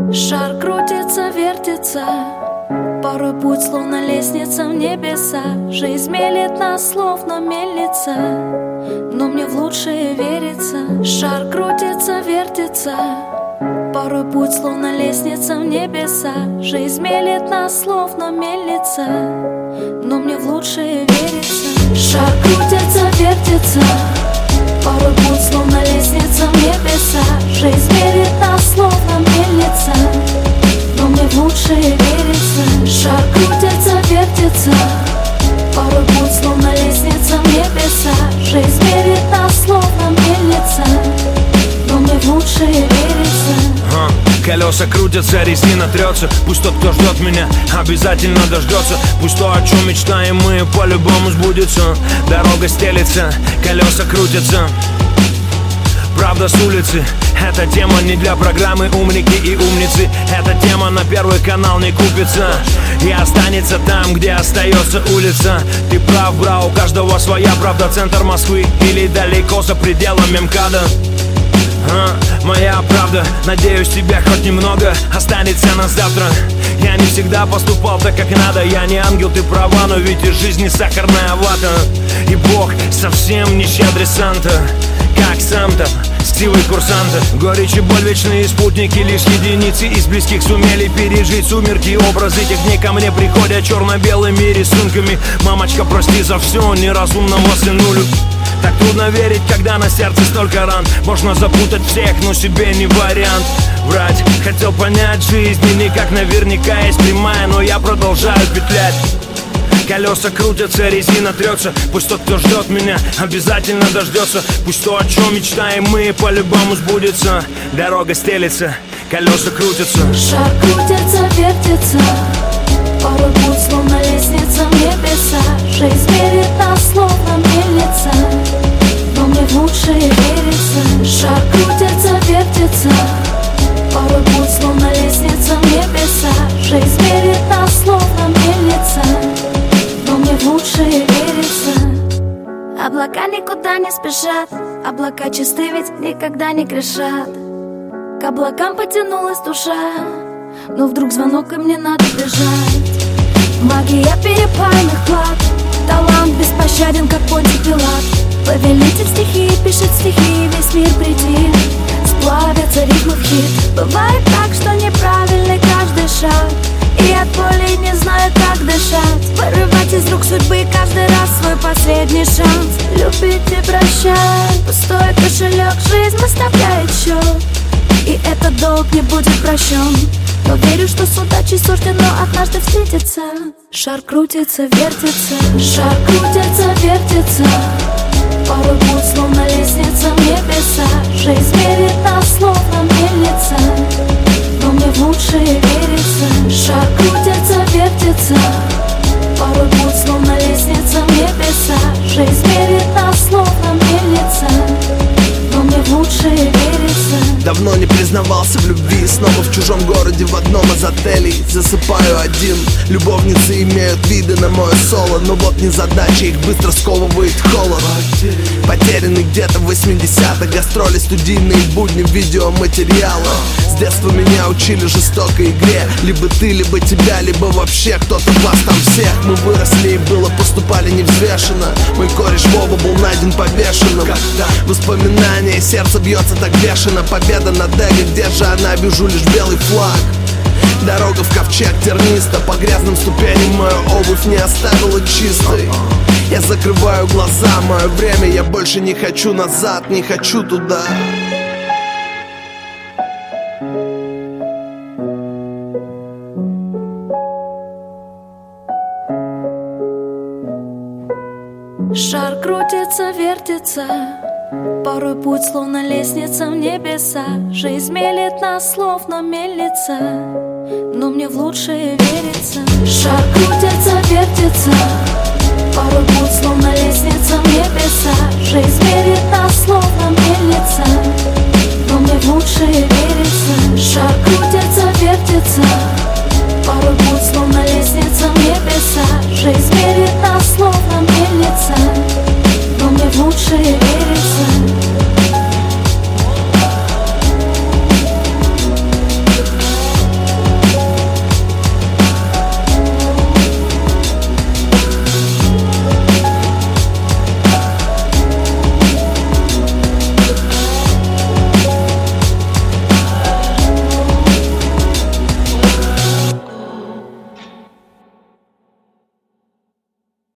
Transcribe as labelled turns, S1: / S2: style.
S1: Шар крутится, вертится, порой путь словно лестница в небеса. Жизнь мелет нас словно мельница, но мне в лучшее верится. Шар крутится, вертится, порой путь словно лестница в небеса. Жизнь мелет нас словно мельница, но мне в лучшее верится. Шар крутится, вертится, порой путь словно лестница в небеса. Жизнь мелет нас словно мельница, но мне в лучшее верится. Шар крутится, вертится, порой путь словно лестница в небеса. Жизнь мелет нас словно мельница, но мне в лучшее верится.
S2: Колеса крутятся, резина трется. Пусть тот, кто ждет меня, обязательно дождется. Пусть то, о чем мечтаем мы, по-любому сбудется. Дорога стелется, колеса крутятся. Правда с улицы, эта тема не для программы «Умники и умницы». Эта тема на Первый канал не купится и останется там, где остается улица. Ты прав, бра, у каждого своя правда. Центр Москвы или далеко за пределами МКАДа. Моя правда, надеюсь, тебя хоть немного останется на завтра. Я не всегда поступал так, как надо. Я не ангел, ты права, но ведь из жизни сахарная вата. И Бог совсем не щедрый Санта, как сам там, силой курсанта. Горечь и боль, вечные спутники. Лишь единицы из близких сумели пережить сумерки. Образы тех дней ко мне приходят черно-белыми рисунками. Мамочка, прости за все, неразумного сынулю. Так трудно верить, когда на сердце столько ран. Можно запутать всех, но себе не вариант. Врать, хотел понять жизнь, и никак наверняка есть прямая, но я продолжаю петлять. Колеса крутятся, резина трется. Пусть тот, кто ждет меня, обязательно дождется. Пусть то, о чем мечтаем мы, по-любому сбудется. Дорога стелется, колеса крутятся.
S1: Шар крутится, вертится, порой путь словно лестница в небеса. Жизнь мерит нас словно мельница, но мне в лучшее верится. Шар крутится, вертится, порой путь словно лестница в небеса. Жизнь мерит нас словно мельница, но мне в лучшее верится. Облака никуда не спешат, облака чисты, ведь никогда не грешат. К облакам потянулась душа, но вдруг звонок, и мне надо бежать. Магия перепальных плат, талант беспощаден, как Понтий Пилат. Повелитель стихии пишет стихи, весь мир притих. Сплавятся ритмы в хит. Бывает так, что неправильный каждый шаг, и от боли не знаю, как дышать. Вырывать из рук судьбы каждый раз свой последний шанс. Любить и прощать. Пустой кошелек, жизнь выставляет счет, и этот долг не будет прощен. Но верю, что с удачей суждено однажды встретиться. Шар крутится, вертится, шар крутится, вертится, порой путь словно лестница в небеса. Жизнь мерит нас словно мельница, но мне в лучшее верится. Шар крутится, вертится, порой путь словно лестница в небеса. Жизнь мерит нас словно мельница, но мне в лучшее верится.
S3: Давно не признавался в любви, снова в чужом городе в одном из отелей. Засыпаю один, любовницы имеют виды на мое соло, но вот незадача, их быстро сковывает холод. Потерянный где-то в 80-х, гастроли, студийные будни, видеоматериалы. С детства меня учили жестокой игре. Либо ты, либо тебя, либо вообще кто-то вас там всех. Мы выросли и было поступали невзвешенно. Мой кореш Вова был найден повешенным. Воспоминания, сердце бьется так бешено. Победа над эго, где же она, вижу лишь белый флаг. Дорога в ковчег терниста, по грязным ступеням мою обувь не оставила чистой. Я закрываю глаза, мое время, я больше не хочу назад, не хочу туда.
S1: Шар крутится, вертится, порой путь словно лестница в небеса. Жизнь мелет нас словно мельница, но мне в лучшее верится. Шар крутится, вертится, порой путь словно лестница в небеса. Жизнь мелет нас словно мельница, но мне в лучшее верится. Шар крутится, вертится, порой путь словно лестница в небеса. Жизнь мелет нас словно мельница, но мне в лучшее верится.